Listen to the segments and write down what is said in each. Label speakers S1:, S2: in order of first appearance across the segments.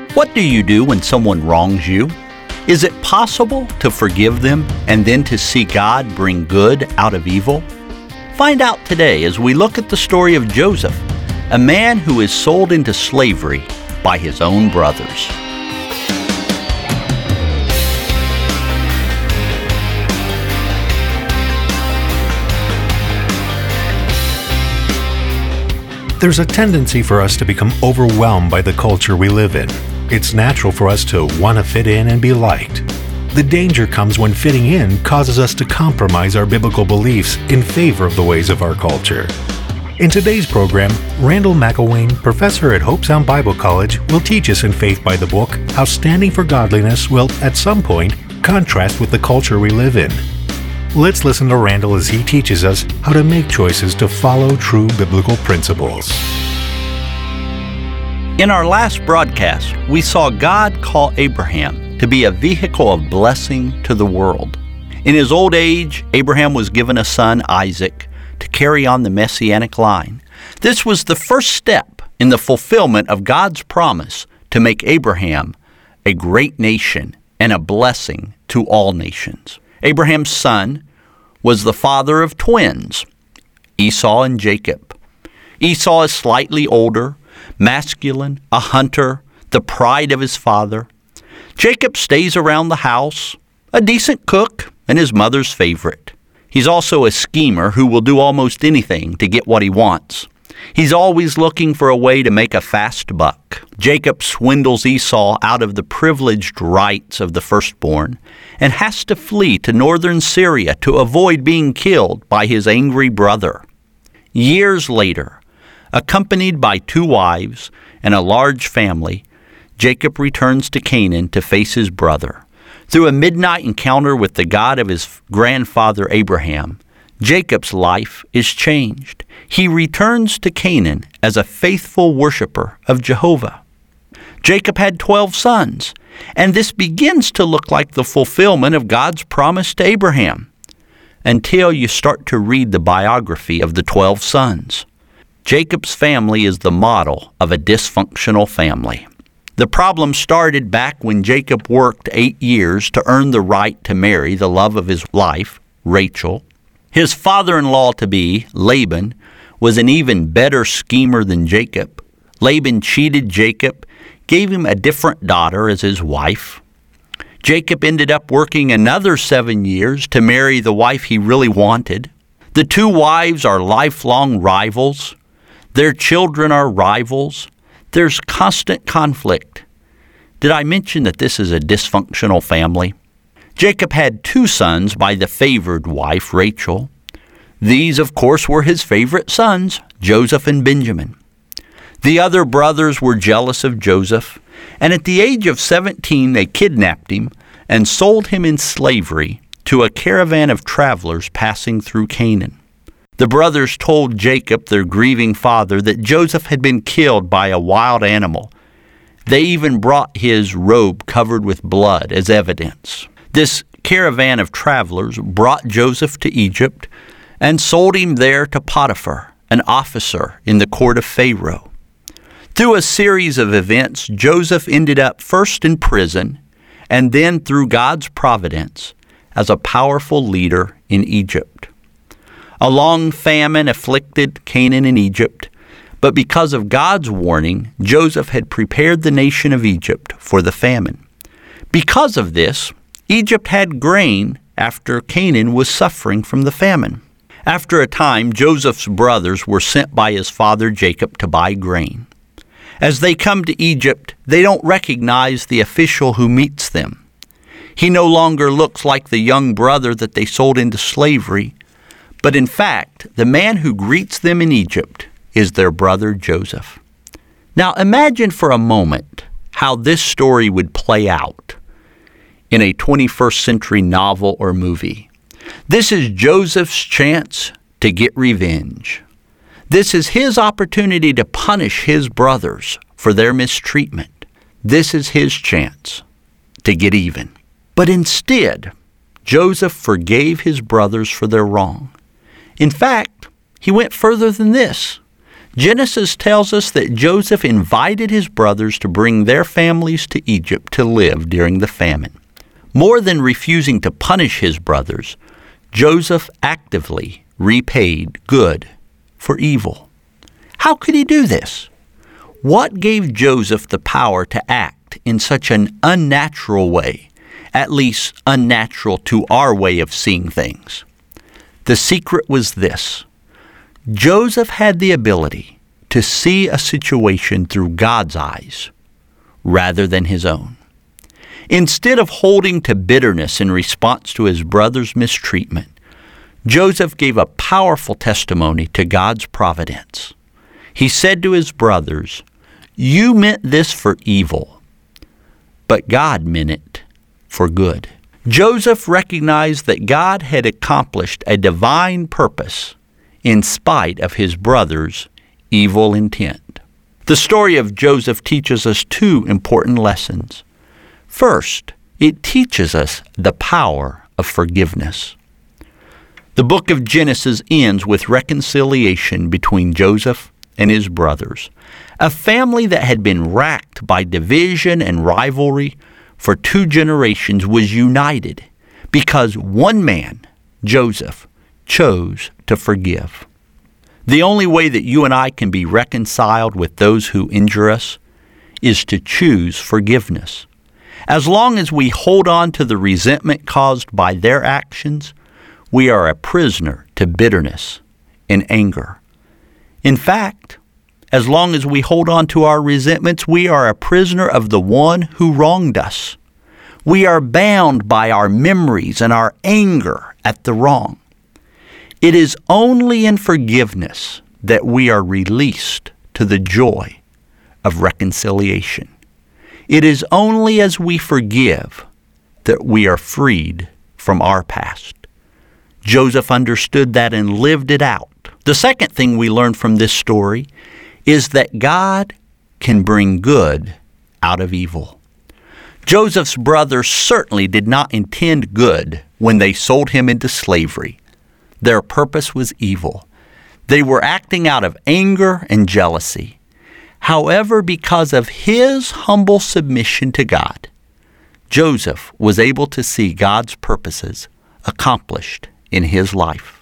S1: What do you do when someone wrongs you? Is it possible to forgive them and then to see God bring good out of evil? Find out today as we look at the story of Joseph, a man who is sold into slavery by his own brothers.
S2: There's a tendency for us to become overwhelmed by the culture we live in. It's natural for us to want to fit in and be liked. The danger comes when fitting in causes us to compromise our biblical beliefs in favor of the ways of our culture. In today's program, Randall McElwain, professor at Hope Sound Bible College, will teach us in Faith by the Book how standing for godliness will, at some point, contrast with the culture we live in. Let's listen to Randall as he teaches us how to make choices to follow true biblical principles.
S1: In our last broadcast, we saw God call Abraham to be a vehicle of blessing to the world. In his old age, Abraham was given a son, Isaac, to carry on the messianic line. This was the first step in the fulfillment of God's promise to make Abraham a great nation and a blessing to all nations. Abraham's son was the father of twins, Esau and Jacob. Esau is slightly older, masculine, a hunter, the pride of his father. Jacob stays around the house, a decent cook, and his mother's favorite. He's also a schemer who will do almost anything to get what he wants. He's always looking for a way to make a fast buck. Jacob swindles Esau out of the privileged rights of the firstborn and has to flee to northern Syria to avoid being killed by his angry brother. Years later, accompanied by 2 wives and a large family, Jacob returns to Canaan to face his brother. Through a midnight encounter with the God of his grandfather Abraham, Jacob's life is changed. He returns to Canaan as a faithful worshiper of Jehovah. Jacob had 12 sons, and this begins to look like the fulfillment of God's promise to Abraham, until you start to read the biography of the 12 sons. Jacob's family is the model of a dysfunctional family. The problem started back when Jacob worked 8 years to earn the right to marry the love of his life, Rachel. His father-in-law-to-be, Laban, was an even better schemer than Jacob. Laban cheated Jacob, gave him a different daughter as his wife. Jacob ended up working another 7 years to marry the wife he really wanted. The 2 wives are lifelong rivals. Their children are rivals. There's constant conflict. Did I mention that this is a dysfunctional family? Jacob had 2 sons by the favored wife, Rachel. These, of course, were his favorite sons, Joseph and Benjamin. The other brothers were jealous of Joseph, and at the age of 17 they kidnapped him and sold him in slavery to a caravan of travelers passing through Canaan. The brothers told Jacob, their grieving father, that Joseph had been killed by a wild animal. They even brought his robe covered with blood as evidence. This caravan of travelers brought Joseph to Egypt and sold him there to Potiphar, an officer in the court of Pharaoh. Through a series of events, Joseph ended up first in prison and then, through God's providence, as a powerful leader in Egypt. A long famine afflicted Canaan and Egypt, but because of God's warning, Joseph had prepared the nation of Egypt for the famine. Because of this, Egypt had grain after Canaan was suffering from the famine. After a time, Joseph's brothers were sent by his father Jacob to buy grain. As they come to Egypt, they don't recognize the official who meets them. He no longer looks like the young brother that they sold into slavery, but in fact, the man who greets them in Egypt is their brother Joseph. Now imagine for a moment how this story would play out in a 21st century novel or movie. This is Joseph's chance to get revenge. This is his opportunity to punish his brothers for their mistreatment. This is his chance to get even. But instead, Joseph forgave his brothers for their wrong. In fact, he went further than this. Genesis tells us that Joseph invited his brothers to bring their families to Egypt to live during the famine. More than refusing to punish his brothers, Joseph actively repaid good for evil. How could he do this? What gave Joseph the power to act in such an unnatural way, at least unnatural to our way of seeing things? The secret was this: Joseph had the ability to see a situation through God's eyes rather than his own. Instead of holding to bitterness in response to his brother's mistreatment, Joseph gave a powerful testimony to God's providence. He said to his brothers, "You meant this for evil, but God meant it for good." Joseph recognized that God had accomplished a divine purpose in spite of his brother's evil intent. The story of Joseph teaches us two important lessons. First, it teaches us the power of forgiveness. The book of Genesis ends with reconciliation between Joseph and his brothers. A family that had been racked by division and rivalry for 2 generations was united because one man, Joseph, chose to forgive. The only way that you and I can be reconciled with those who injure us is to choose forgiveness. As long as we hold on to the resentment caused by their actions, we are a prisoner to bitterness and anger. In fact, as long as we hold on to our resentments, we are a prisoner of the one who wronged us. We are bound by our memories and our anger at the wrong. It is only in forgiveness that we are released to the joy of reconciliation. It is only as we forgive that we are freed from our past. Joseph understood that and lived it out. The second thing we learn from this story is that God can bring good out of evil. Joseph's brothers certainly did not intend good when they sold him into slavery. Their purpose was evil. They were acting out of anger and jealousy. However, because of his humble submission to God, Joseph was able to see God's purposes accomplished in his life.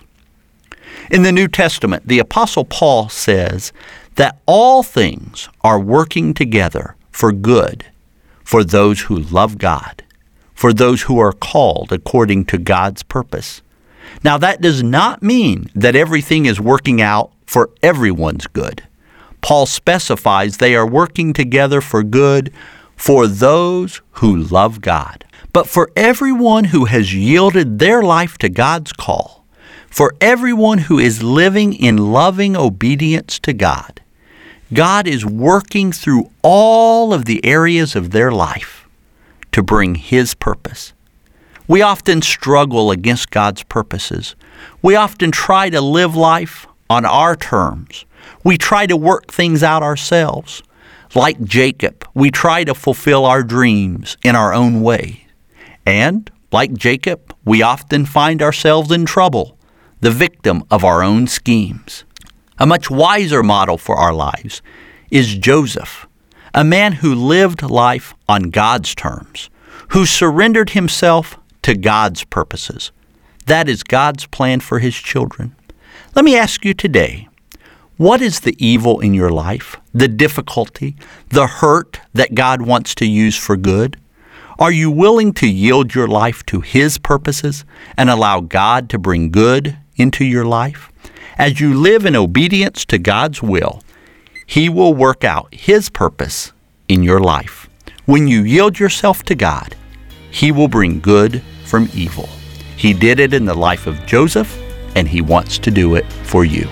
S1: In the New Testament, the Apostle Paul says that all things are working together for good for those who love God, for those who are called according to God's purpose. Now, that does not mean that everything is working out for everyone's good. Paul specifies they are working together for good for those who love God. But for everyone who has yielded their life to God's call, for everyone who is living in loving obedience to God, God is working through all of the areas of their life to bring His purpose. We often struggle against God's purposes. We often try to live life on our terms. We try to work things out ourselves. Like Jacob, we try to fulfill our dreams in our own way. And, like Jacob, we often find ourselves in trouble, the victim of our own schemes. A much wiser model for our lives is Joseph, a man who lived life on God's terms, who surrendered himself to God's purposes. That is God's plan for His children. Let me ask you today, what is the evil in your life, the difficulty, the hurt that God wants to use for good? Are you willing to yield your life to His purposes and allow God to bring good into your life? As you live in obedience to God's will, He will work out His purpose in your life. When you yield yourself to God, He will bring good from evil. He did it in the life of Joseph, and He wants to do it for you.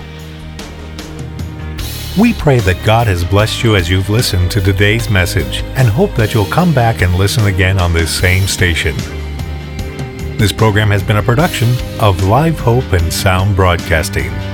S2: We pray that God has blessed you as you've listened to today's message and hope that you'll come back and listen again on this same station. This program has been a production of Live Hope and Sound Broadcasting.